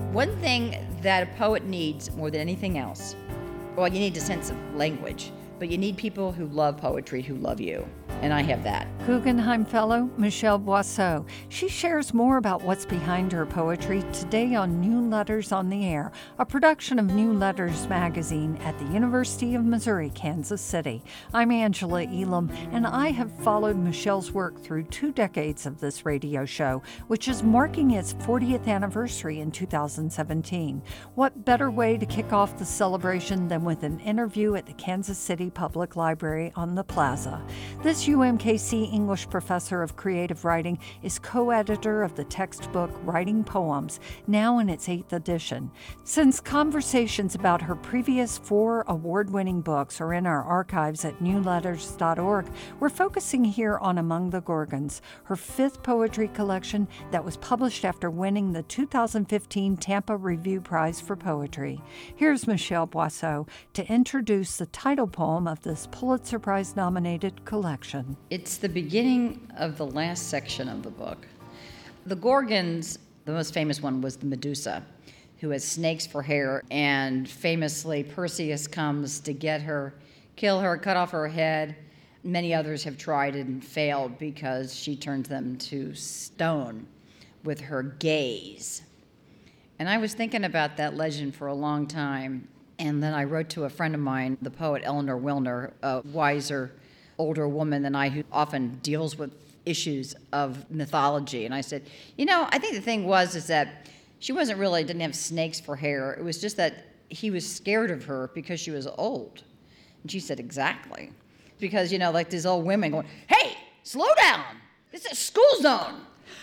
One thing that a poet needs more than anything else, well, you need a sense of language, but you need people who love poetry, who love you. And I have that. Guggenheim Fellow Michelle Boisseau. She shares more about what's behind her poetry today on New Letters on the Air, a production of New Letters magazine at the University of Missouri, Kansas City. I'm Angela Elam, and I have followed Michelle's work through 2 decades of this radio show, which is marking its 40th anniversary in 2017. What better way to kick off the celebration than with an interview at the Kansas City Public Library on the Plaza? This UMKC English professor of creative writing is co-editor of the textbook Writing Poems, now in its 8th edition. Since conversations about her previous 4 award-winning books are in our archives at newletters.org, we're focusing here on Among the Gorgons, her 5th poetry collection that was published after winning the 2015 Tampa Review Prize for Poetry. Here's Michelle Boisseau to introduce the title poem of this Pulitzer Prize-nominated collection. It's the beginning of the last section of the book. The Gorgons, the most famous one was the Medusa, who has snakes for hair, and famously Perseus comes to get her, kill her, cut off her head. Many others have tried and failed because she turns them to stone with her gaze. And I was thinking about that legend for a long time, and then I wrote to a friend of mine, the poet Eleanor Wilner, a wiser, older woman than I who often deals with issues of mythology. And I said, I think the thing is that she didn't have snakes for hair. It was just that he was scared of her because she was old. And she said, exactly. Because, like these old women going, hey, slow down. This is a school zone.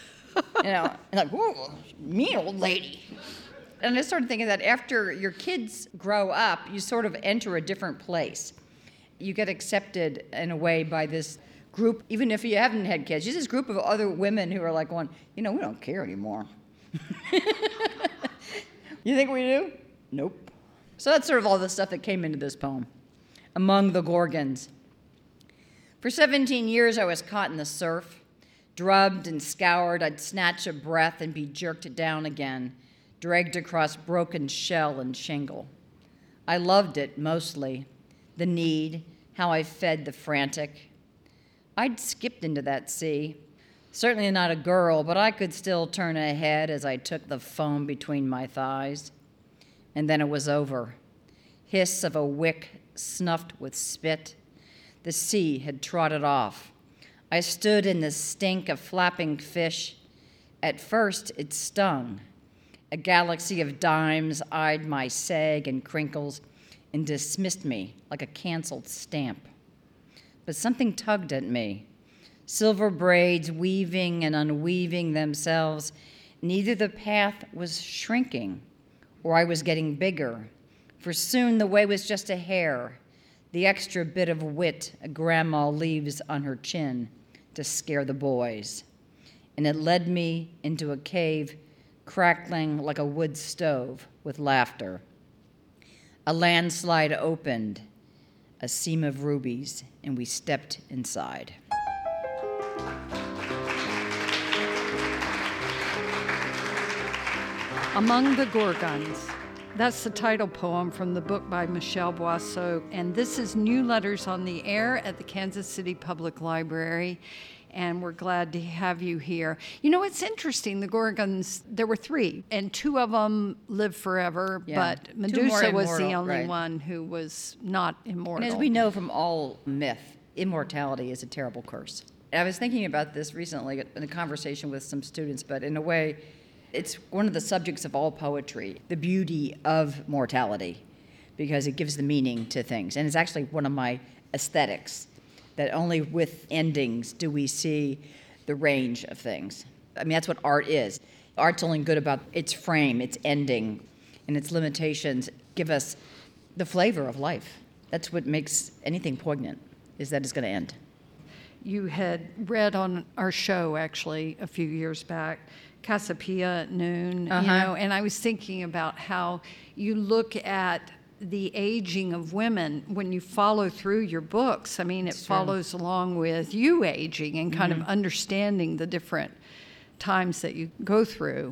And like, whoa, mean old lady. And I started thinking that after your kids grow up, you sort of enter a different place. You get accepted in a way by this group, even if you haven't had kids. Just this group of other women who are like going, we don't care anymore. You think we do? Nope. So that's sort of all the stuff that came into this poem. Among the Gorgons. For 17 years, I was caught in the surf. Drubbed and scoured, I'd snatch a breath and be jerked down again, dragged across broken shell and shingle. I loved it mostly. The need, how I fed the frantic. I'd skipped into that sea. Certainly not a girl, but I could still turn ahead as I took the foam between my thighs. And then it was over. Hiss of a wick snuffed with spit. The sea had trotted off. I stood in the stink of flapping fish. At first, it stung. A galaxy of dimes eyed my sag and crinkles and dismissed me like a canceled stamp. But something tugged at me. Silver braids weaving and unweaving themselves. Neither the path was shrinking or I was getting bigger, for soon the way was just a hair, the extra bit of wit a grandma leaves on her chin to scare the boys. And it led me into a cave crackling like a wood stove with laughter. A landslide opened, a seam of rubies, and we stepped inside. Among the Gorgons. That's the title poem from the book by Michelle Boisseau, and this is New Letters on the Air at the Kansas City Public Library, and we're glad to have you here. It's interesting, the Gorgons, there were 3, and 2 of them lived forever, but Medusa was the only one who was not immortal. And as we know from all myth, immortality is a terrible curse. I was thinking about this recently in a conversation with some students, but in a way, it's one of the subjects of all poetry, the beauty of mortality, because it gives the meaning to things. And it's actually one of my aesthetics, that only with endings do we see the range of things. I mean, that's what art is. Art's only good about its frame, its ending, and its limitations give us the flavor of life. That's what makes anything poignant, is that it's going to end. You had read on our show, actually, a few years back, Cassiopeia at Noon, and I was thinking about how you look at the aging of women when you follow through your books. I mean, it follows along with you aging and kind of understanding the different times that you go through.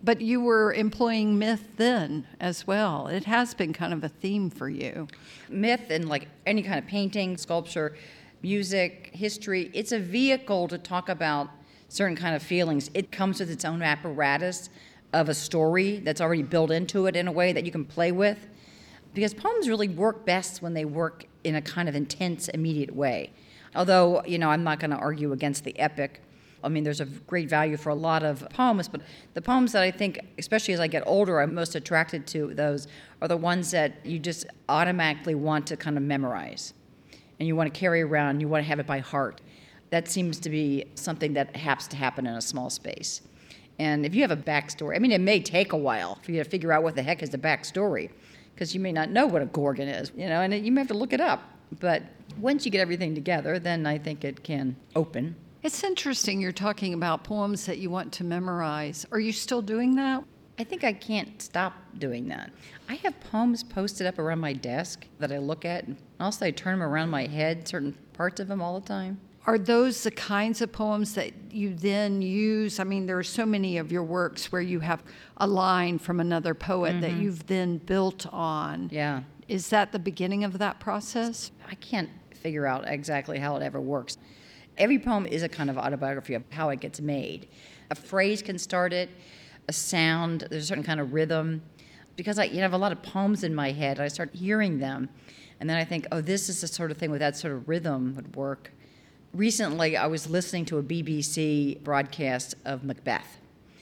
But you were employing myth then as well. It has been kind of a theme for you. Myth and like any kind of painting, sculpture, music, history, it's a vehicle to talk about certain kind of feelings. It comes with its own apparatus of a story that's already built into it in a way that you can play with. Because poems really work best when they work in a kind of intense, immediate way. Although, I'm not going to argue against the epic. I mean, there's a great value for a lot of poems, but the poems that I think, especially as I get older, I'm most attracted to those are the ones that you just automatically want to kind of memorize. And you want to carry around, you want to have it by heart. That seems to be something that has to happen in a small space. And if you have a backstory, I mean, it may take a while for you to figure out what the heck is the backstory, because you may not know what a Gorgon is, and you may have to look it up. But once you get everything together, then I think it can open. It's interesting you're talking about poems that you want to memorize. Are you still doing that? I think I can't stop doing that. I have poems posted up around my desk that I look at, and also I turn them around my head, certain parts of them all the time. Are those the kinds of poems that you then use? I mean, there are so many of your works where you have a line from another poet that you've then built on. Yeah. Is that the beginning of that process? I can't figure out exactly how it ever works. Every poem is a kind of autobiography of how it gets made. A phrase can start it, a sound, there's a certain kind of rhythm. Because I have a lot of poems in my head, I start hearing them, and then I think, oh, this is the sort of thing with that sort of rhythm would work. Recently, I was listening to a BBC broadcast of Macbeth,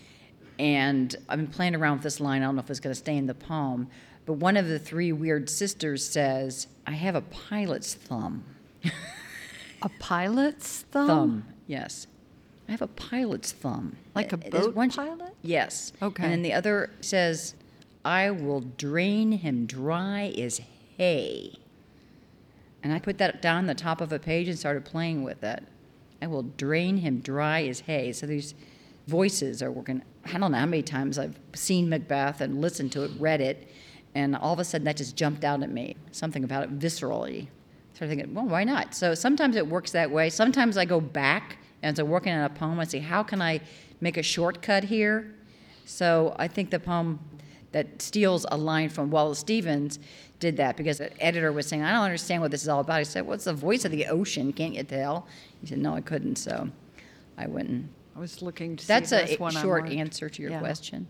and I've been playing around with this line. I don't know if it's going to stay in the poem, but one of the three weird sisters says, I have a pilot's thumb. A pilot's thumb? Thumb, yes. I have a pilot's thumb. Like a boat pilot? Yes. Okay. And then the other says, I will drain him dry as hay. And I put that down the top of a page and started playing with it. I will drain him dry as hay. So these voices are working. I don't know how many times I've seen Macbeth and listened to it, read it, and all of a sudden that just jumped out at me. Something about it viscerally. Started thinking, well, why not? So sometimes it works that way. Sometimes I go back and as I'm working on a poem, I say, how can I make a shortcut here? So I think the poem that steals a line from Wallace Stevens did that because the editor was saying, I don't understand what this is all about. I said, what's the voice of the ocean? Can't you tell? He said, no, I couldn't. So I wouldn't. I was looking to That's see this a one short answer to your question.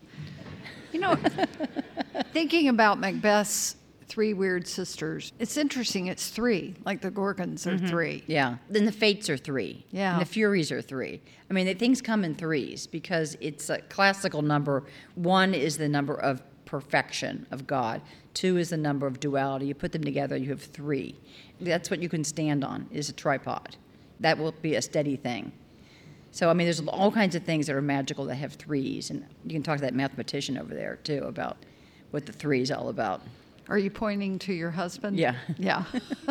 Thinking about Macbeth's three weird sisters, it's interesting. It's three, like the Gorgons are three. Yeah. Then the Fates are three. Yeah. And the Furies are three. I mean, things come in threes because it's a classical number. One is the number of perfection of God. Two is the number of duality. You put them together, you have three. That's what you can stand on, is a tripod. That will be a steady thing. So, I mean, there's all kinds of things that are magical that have threes. And you can talk to that mathematician over there, too, about what the three is all about. Are you pointing to your husband? Yeah. Yeah.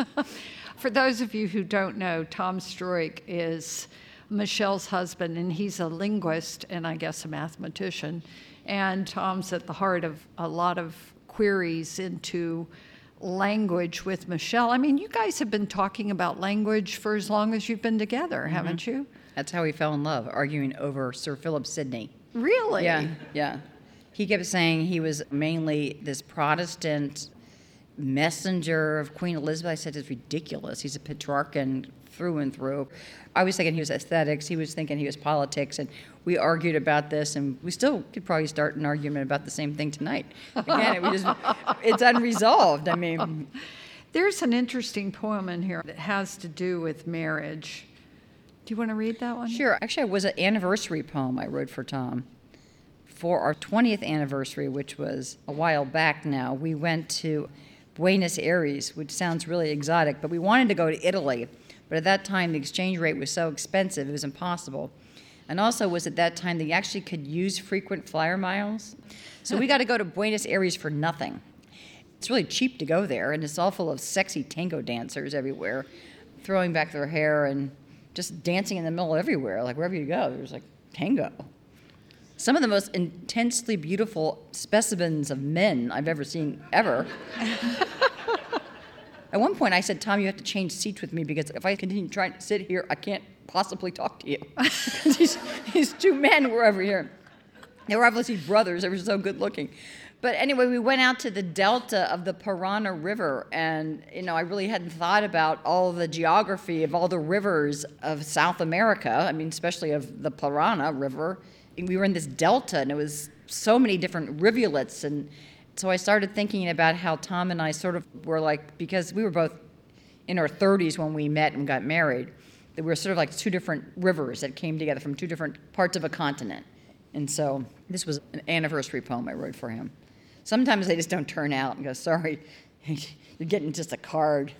For those of you who don't know, Tom Stroik is Michelle's husband, and he's a linguist and I guess a mathematician. And Tom's at the heart of a lot of queries into language with Michelle. I mean, you guys have been talking about language for as long as you've been together, haven't you? That's how we fell in love, arguing over Sir Philip Sidney. Really? Yeah. He kept saying he was mainly this Protestant messenger of Queen Elizabeth. I said, it's ridiculous. He's a Petrarchan through and through. I was thinking he was aesthetics. He was thinking he was politics. And we argued about this, and we still could probably start an argument about the same thing tonight. Again, it's unresolved. I mean, there's an interesting poem in here that has to do with marriage. Do you want to read that one? Sure. Actually, it was an anniversary poem I wrote for Tom. For our 20th anniversary, which was a while back now, we went to Buenos Aires, which sounds really exotic, but we wanted to go to Italy. But at that time, the exchange rate was so expensive, it was impossible. And also was at that time, they actually could use frequent flyer miles. So we got to go to Buenos Aires for nothing. It's really cheap to go there, and it's all full of sexy tango dancers everywhere, throwing back their hair and just dancing in the middle everywhere. Like wherever you go, there's like tango. Some of the most intensely beautiful specimens of men I've ever seen, ever. At one point, I said, Tom, you have to change seats with me because if I continue trying to sit here, I can't possibly talk to you. These two men were over here. They were obviously brothers. They were so good looking. But anyway, we went out to the delta of the Parana River, and I really hadn't thought about all the geography of all the rivers of South America. I mean, especially of the Parana River. And we were in this delta, and it was so many different rivulets, and so I started thinking about how Tom and I sort of were like, because we were both in our 30s when we met and got married, that we were sort of like two different rivers that came together from two different parts of a continent. And so this was an anniversary poem I wrote for him. Sometimes they just don't turn out and go, sorry, you're getting just a card.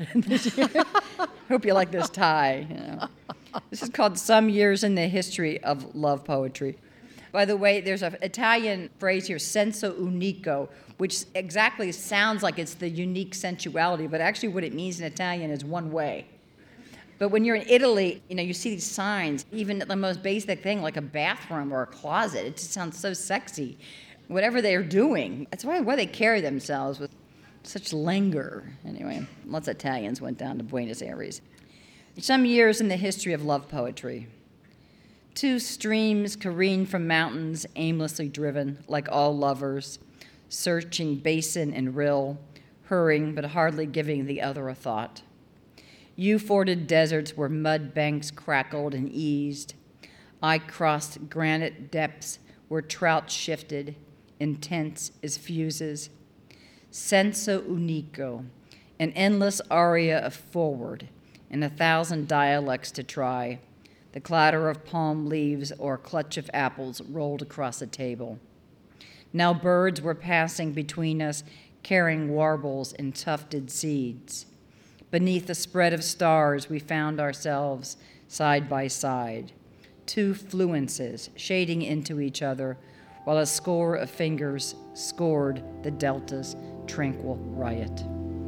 Hope you like this tie. This is called Some Years in the History of Love Poetry. By the way, there's an Italian phrase here, senso unico, which exactly sounds like it's the unique sensuality, but actually what it means in Italian is one way. But when you're in Italy, you see these signs, even the most basic thing like a bathroom or a closet, it just sounds so sexy. Whatever they're doing, that's why they carry themselves with such languor. Anyway, lots of Italians went down to Buenos Aires. Some years in the history of love poetry. Two streams careen from mountains, aimlessly driven, like all lovers, searching basin and rill, hurrying but hardly giving the other a thought. You forded deserts where mud banks crackled and eased. I crossed granite depths where trout shifted, intense as fuses. Senso unico, an endless aria of forward, and 1,000 dialects to try. The clatter of palm leaves or a clutch of apples rolled across a table. Now birds were passing between us, carrying warbles and tufted seeds. Beneath a spread of stars, we found ourselves side by side, two fluences shading into each other, while a score of fingers scored the delta's tranquil riot.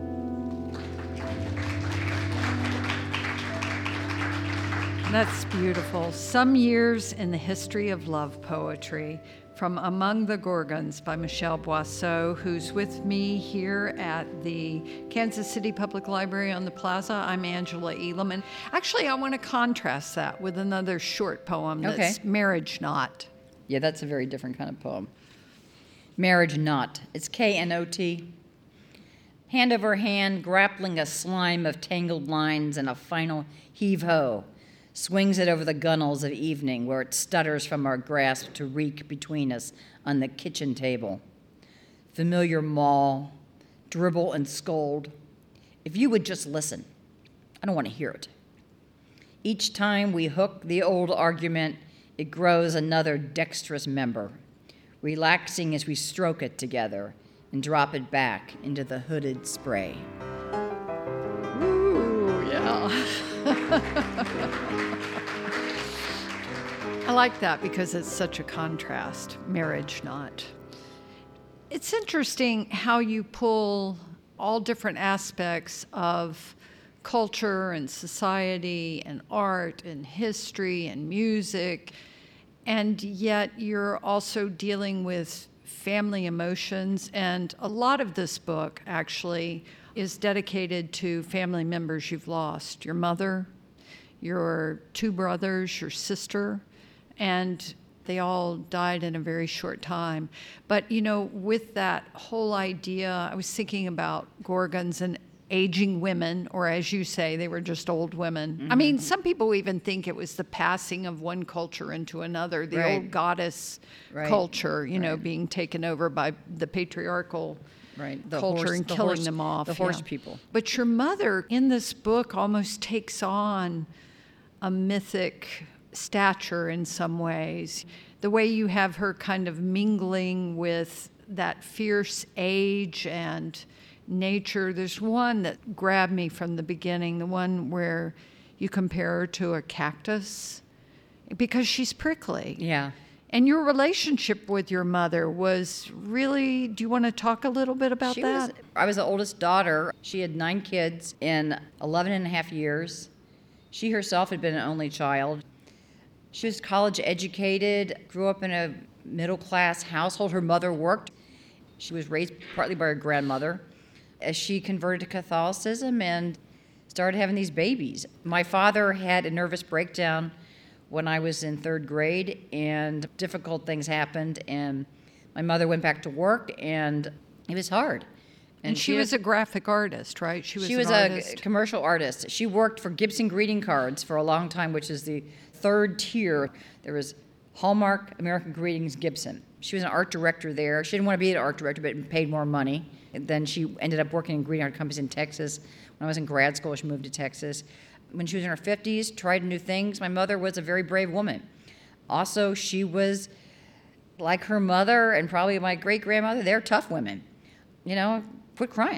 That's beautiful. Some Years in the History of Love Poetry from Among the Gorgons by Michelle Boisseau, who's with me here at the Kansas City Public Library on the Plaza. I'm Angela Elam. Actually, I want to contrast that with another short poem that's Marriage Knot. Yeah, that's a very different kind of poem. Marriage Knot. It's K-N-O-T. Hand over hand, grappling a slime of tangled lines and a final heave-ho. Swings it over the gunnels of evening where it stutters from our grasp to reek between us on the kitchen table. Familiar maul, dribble and scold. If you would just listen, I don't want to hear it. Each time we hook the old argument, it grows another dexterous member, relaxing as we stroke it together and drop it back into the hooded spray. Ooh, yeah. I like that because it's such a contrast. Marriage Knot. It's interesting how you pull all different aspects of culture and society and art and history and music, and yet you're also dealing with family emotions. And a lot of this book actually is dedicated to family members you've lost. Your mother, your two brothers, your sister, and they all died in a very short time. But, with that whole idea, I was thinking about Gorgons and aging women, or as you say, they were just old women. Mm-hmm. I mean, some people even think it was the passing of one culture into another, the old goddess culture, being taken over by the patriarchal the culture horse, and killing them off. The horse people. But your mother in this book almost takes on a mythic stature in some ways. The way you have her kind of mingling with that fierce age and nature. There's one that grabbed me from the beginning, the one where you compare her to a cactus because she's prickly. Yeah. And your relationship with your mother was really, do you want to talk a little bit about that? I was the oldest daughter. She had 9 kids in 11 and a half years. She herself had been an only child. She was college educated, grew up in a middle-class household. Her mother worked. She was raised partly by her grandmother. As she converted to Catholicism and started having these babies. My father had a nervous breakdown when I was in third grade, and difficult things happened, and my mother went back to work, and it was hard. And she was a graphic artist, right? She was a commercial artist. She worked for Gibson Greeting Cards for a long time, which is the third tier. There was Hallmark, American Greetings, Gibson. She was an art director there. She didn't want to be an art director, but paid more money. And then she ended up working in greeting card companies in Texas. When I was in grad school, she moved to Texas. When she was in her 50s, tried new things. My mother was a very brave woman. Also, she was like her mother and probably my great-grandmother. They're tough women. Quit crying.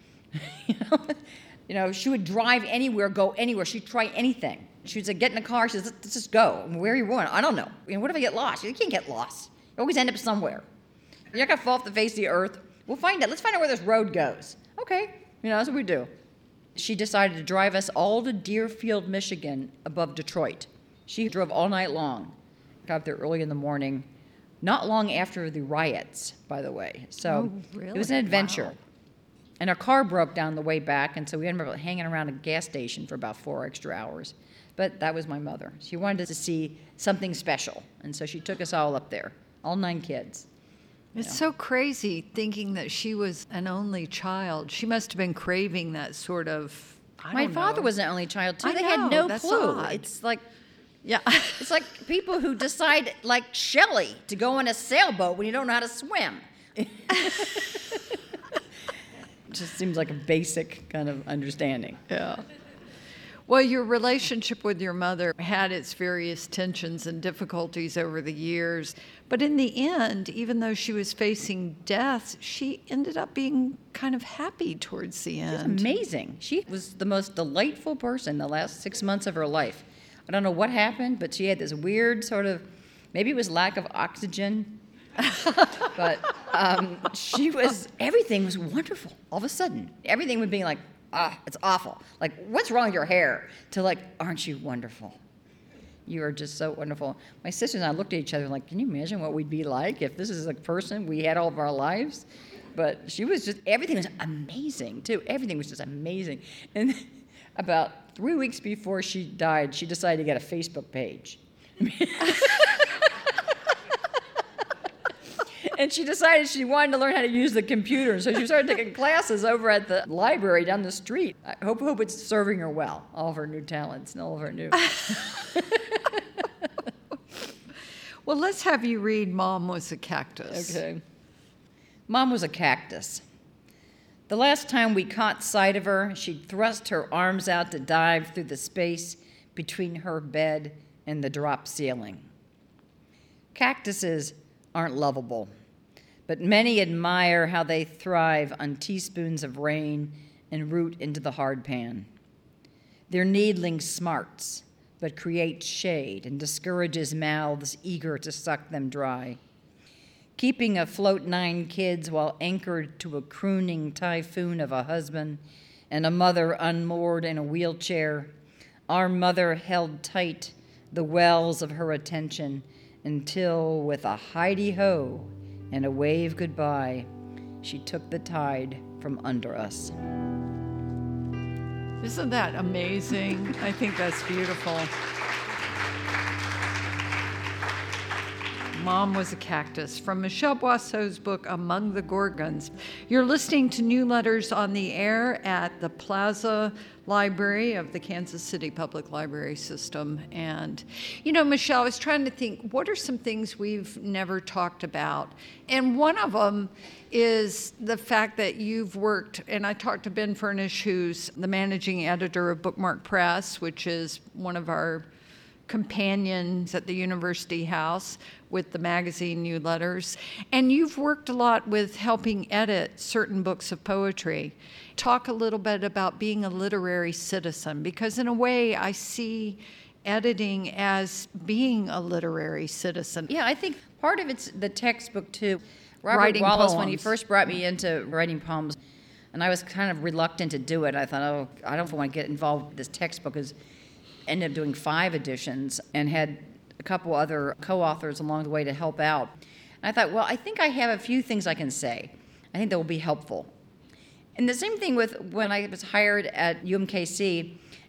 She would drive anywhere, go anywhere. She'd try anything. She would say, get in the car. She says, let's just go. Where are you going? I don't know. What if I get lost? You can't get lost. You always end up somewhere. You're not going to fall off the face of the earth. We'll find out. Let's find out where this road goes. Okay. That's what we do. She decided to drive us all to Deerfield, Michigan, above Detroit. She drove all night long. Got there early in the morning. Not long after the riots, by the way. So really? It was an adventure. Wow. And our car broke down the way back, and so we ended up hanging around a gas station for about 4 extra hours. But that was my mother. She wanted us to see something special, and so she took us all up there, all 9 kids. It's so crazy thinking that she was an only child. She must have been craving that sort of, My father was an only child, too. I They know, had no that's clue. odd. It's like... Yeah. It's like people who decide, like Shelley, to go on a sailboat when you don't know how to swim. It just seems like a basic kind of understanding. Yeah. Well, your relationship with your mother had its various tensions and difficulties over the years. But in the end, even though she was facing death, she ended up being kind of happy towards the end. Amazing. She was the most delightful person the last 6 months of her life. I don't know what happened, but she had this weird sort of, maybe it was lack of oxygen, but everything was wonderful. All of a sudden, everything would be like, it's awful. Like, what's wrong with your hair? To like, aren't you wonderful? You are just so wonderful. My sisters and I looked at each other like, can you imagine what we'd be like if this is a person we had all of our lives? But she was just, everything was amazing, too. Everything was just amazing. And about 3 weeks before she died, she decided to get a Facebook page. And she decided she wanted to learn how to use the computer, so she started taking classes over at the library down the street. I hope it's serving her well, all of her new talents and all of her new... Well, let's have you read Mom Was a Cactus. Okay. Mom was a cactus. The last time we caught sight of her, she'd thrust her arms out to dive through the space between her bed and the drop ceiling. Cactuses aren't lovable, but many admire how they thrive on teaspoons of rain and root into the hard pan. Their needling smarts, but creates shade and discourages mouths eager to suck them dry. Keeping afloat 9 kids while anchored to a crooning typhoon of a husband and a mother unmoored in a wheelchair, our mother held tight the wells of her attention until, with a hidey-ho and a wave goodbye, she took the tide from under us. Isn't that amazing? I think that's beautiful. Mom Was a Cactus, from Michelle Boisseau's book, Among the Gorgons. You're listening to New Letters on the Air at the Plaza Library of the Kansas City Public Library System. And, Michelle, I was trying to think, what are some things we've never talked about? And one of them is the fact that you've worked, and I talked to Ben Furnish, who's the managing editor of Bookmark Press, which is one of our companions at the University House with the magazine New Letters. And you've worked a lot with helping edit certain books of poetry. Talk a little bit about being a literary citizen, because in a way I see editing as being a literary citizen. Yeah, I think part of it's the textbook too. Robert Writing Wallace, poems. when he first brought me into writing poems, and I was kind of reluctant to do it. I thought, I don't want to get involved with this textbook, because ended up doing 5 editions and had a couple other co-authors along the way to help out. And I thought, well, I think I have a few things I can say. I think that will be helpful. And the same thing with when I was hired at UMKC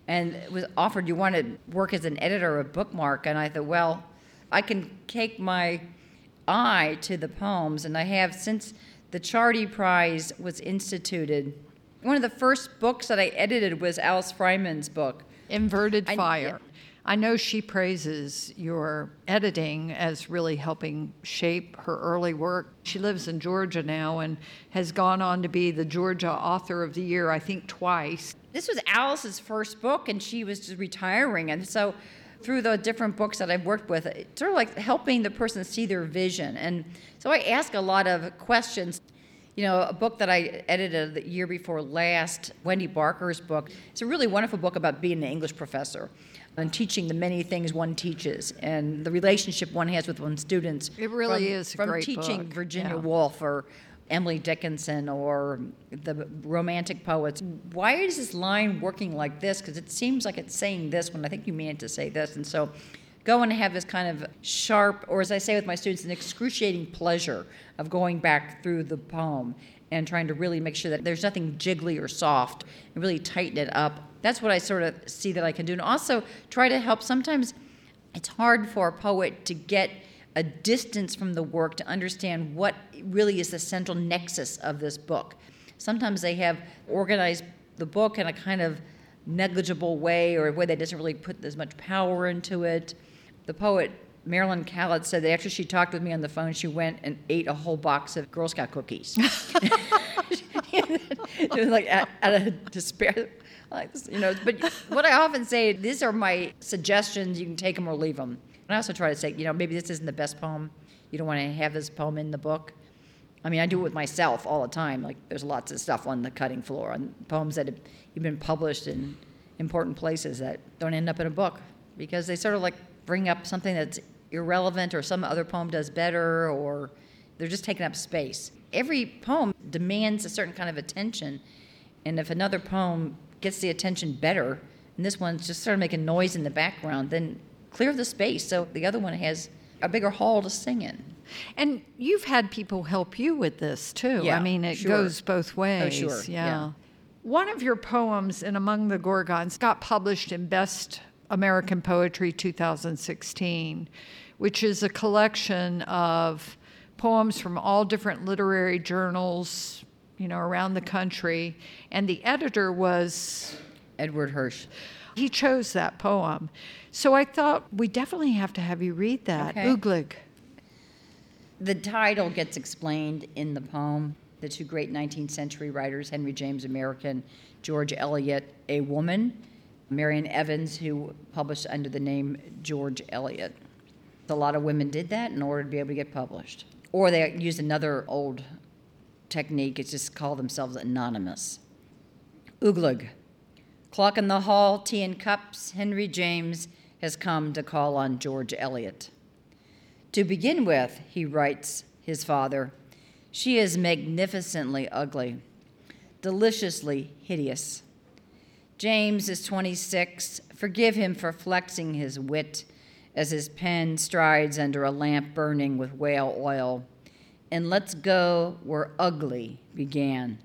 and was offered, you want to work as an editor of Bookmark. And I thought, well, I can take my eye to the poems, and I have since the Charty Prize was instituted. One of the first books that I edited was Alice Fryman's book, Inverted Fire. I know she praises your editing as really helping shape her early work. She lives in Georgia now and has gone on to be the Georgia Author of the Year, I think, twice. This was Alice's first book, and she was just retiring. And so through the different books that I've worked with, it's sort of like helping the person see their vision. And so I ask a lot of questions. You know, a book that I edited the year before last, Wendy Barker's book, it's a really wonderful book about being an English professor and teaching the many things one teaches and the relationship one has with one's students. It really is a great book. From teaching book. Virginia Woolf or Emily Dickinson or the Romantic poets. Why is this line working like this? Because it seems like it's saying this when I think you mean it to say this. And so go and have this kind of sharp, or as I say with my students, an excruciating pleasure of going back through the poem and trying to really make sure that there's nothing jiggly or soft and really tighten it up. That's what I sort of see that I can do. And also try to help. Sometimes it's hard for a poet to get a distance from the work to understand what really is the central nexus of this book. Sometimes they have organized the book in a kind of negligible way or a way that doesn't really put as much power into it. The poet Marilyn Kallett said that after she talked with me on the phone, she went and ate a whole box of Girl Scout cookies. It was like out of despair. Like, you know, but what I often say, these are my suggestions. You can take them or leave them. And I also try to say, you know, maybe this isn't the best poem. You don't want to have this poem in the book. I mean, I do it with myself all the time. Like, there's lots of stuff on the cutting floor, on poems that have been published in important places that don't end up in a book because they sort of like bring up something that's irrelevant or some other poem does better or they're just taking up space. Every poem demands a certain kind of attention, and if another poem gets the attention better, and this one's just sort of making noise in the background, then clear the space so the other one has a bigger hall to sing in. And you've had people help you with this, too. Yeah, I mean, it sure. goes both ways. Oh, sure, yeah. One of your poems in Among the Gorgons got published in Best American Poetry 2016, which is a collection of poems from all different literary journals, you know, around the country. And the editor was Edward Hirsch. He chose that poem. So I thought we definitely have to have you read that. Okay. Ooglig. The title gets explained in the poem. The two great 19th century writers, Henry James American, George Eliot, a woman, Marian Evans, who published under the name George Eliot. A lot of women did that in order to be able to get published. Or they used another old technique, it's just call themselves anonymous. Ooglig. Clock in the hall, tea and cups, Henry James has come to call on George Eliot. To begin with, he writes his father, she is magnificently ugly, deliciously hideous. James is 26. Forgive him for flexing his wit as his pen strides under a lamp burning with whale oil. And let's go where ugly began.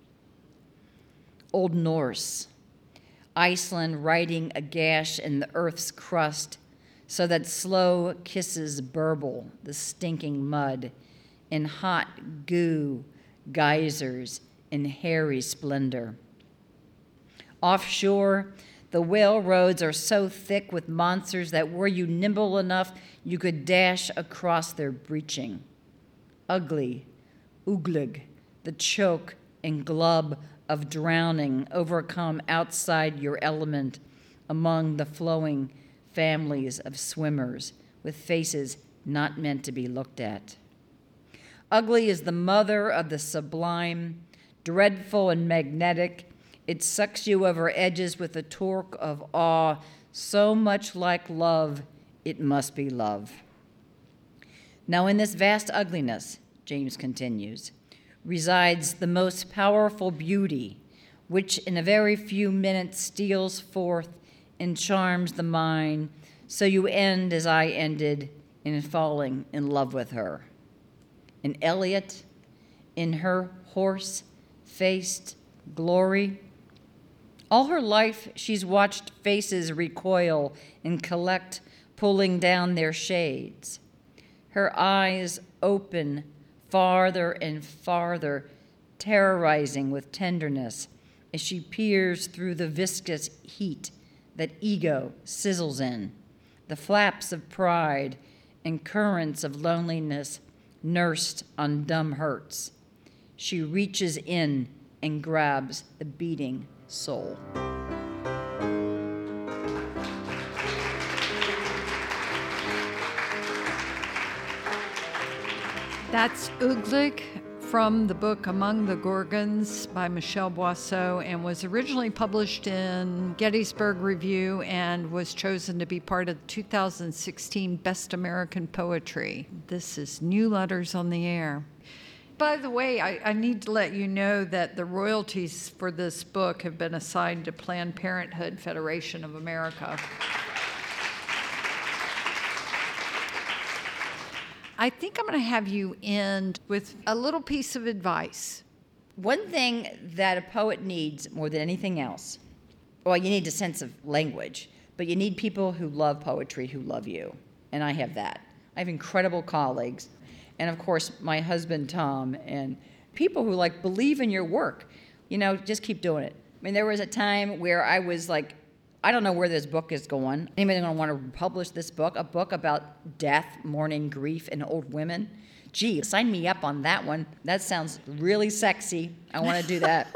Old Norse. Iceland writing a gash in the earth's crust so that slow kisses burble the stinking mud in hot goo, geysers in hairy splendor. Offshore, the whale roads are so thick with monsters that were you nimble enough, you could dash across their breaching. Ugly, ooglig, the choke and glub of drowning overcome outside your element among the flowing families of swimmers with faces not meant to be looked at. Ugly is the mother of the sublime, dreadful and magnetic. It sucks you over edges with a torque of awe, so much like love, it must be love. Now in this vast ugliness, James continues, resides the most powerful beauty, which in a very few minutes steals forth and charms the mind, so you end as I ended in falling in love with her. And Eliot, in her horse-faced glory, All her life, she's watched faces recoil and collect, pulling down their shades. Her eyes open farther and farther, terrorizing with tenderness as she peers through the viscous heat that ego sizzles in, the flaps of pride and currents of loneliness nursed on dumb hurts. She reaches in and grabs the beating soul. That's Ooglik from the book Among the Gorgons by Michelle Boisseau, and was originally published in Gettysburg Review and was chosen to be part of the 2016 Best American Poetry. This is New Letters on the Air. By the way, I need to let you know that the royalties for this book have been assigned to Planned Parenthood Federation of America. I think I'm going to have you end with a little piece of advice. One thing that a poet needs more than anything else, well, you need a sense of language, but you need people who love poetry, who love you. And I have that. I have incredible colleagues. And of course, my husband, Tom, and people who believe in your work. Just keep doing it. I mean, there was a time where I was like, I don't know where this book is going. Anybody going to want to publish this book? A book about death, mourning, grief, and old women? Gee, sign me up on that one. That sounds really sexy. I want to do that.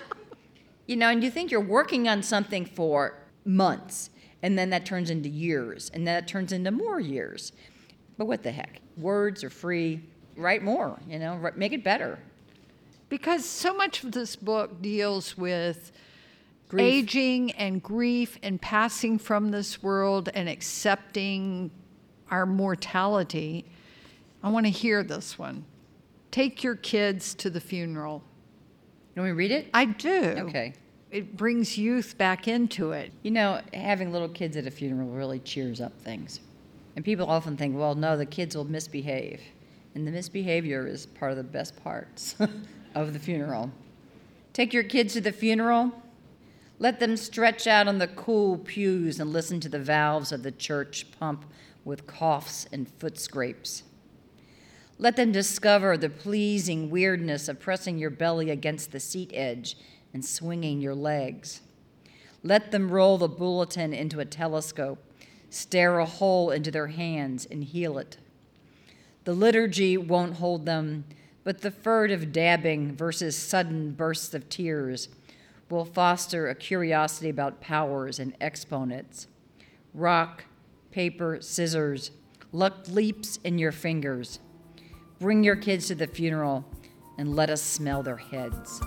And you think you're working on something for months, and then that turns into years, and then that turns into more years. But what the heck? Words are free. Write more, make it better. Because so much of this book deals with Grief. Aging and grief and passing from this world and accepting our mortality. I want to hear this one. Take your kids to the funeral. You want me to read it? I do. Okay. It brings youth back into it. Having little kids at a funeral really cheers up things. And people often think, well, no, the kids will misbehave. And the misbehavior is part of the best parts of the funeral. Take your kids to the funeral. Let them stretch out on the cool pews and listen to the valves of the church pump with coughs and foot scrapes. Let them discover the pleasing weirdness of pressing your belly against the seat edge and swinging your legs. Let them roll the bulletin into a telescope, stare a hole into their hands, and heal it. The liturgy won't hold them, but the furtive dabbing versus sudden bursts of tears will foster a curiosity about powers and exponents. Rock, paper, scissors, luck leaps in your fingers. Bring your kids to the funeral and let us smell their heads.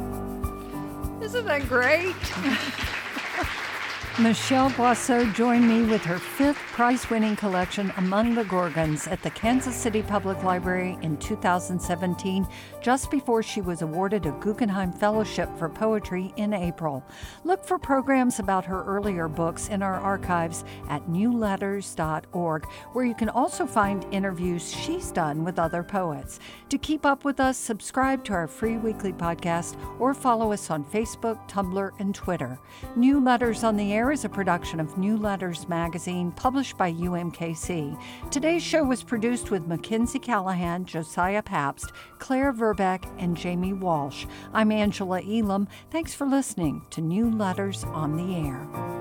Isn't that great? Michelle Boisseau joined me with her 5th prize-winning collection, Among the Gorgons, at the Kansas City Public Library in 2017, just before she was awarded a Guggenheim Fellowship for Poetry in April. Look for programs about her earlier books in our archives at newletters.org, where you can also find interviews she's done with other poets. To keep up with us, subscribe to our free weekly podcast or follow us on Facebook, Tumblr, and Twitter. New Letters on the Air is a production of New Letters magazine, published by UMKC. Today's show was produced with Mackenzie Callahan, Josiah Pabst, Claire Verbeck, and Jamie Walsh. I'm Angela Elam. Thanks for listening to New Letters on the Air.